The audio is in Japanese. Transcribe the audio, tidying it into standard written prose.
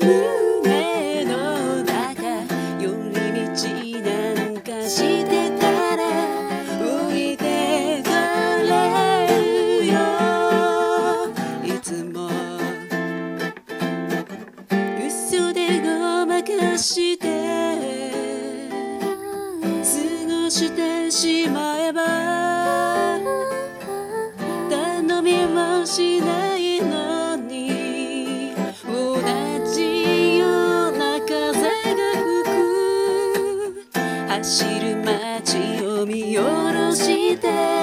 胸の中寄り道なんかしてたら浮いてかれるよ。いつも嘘でごまかして過ごしてしまえば頼みもしないのに同じような風が吹く走る街を見下ろして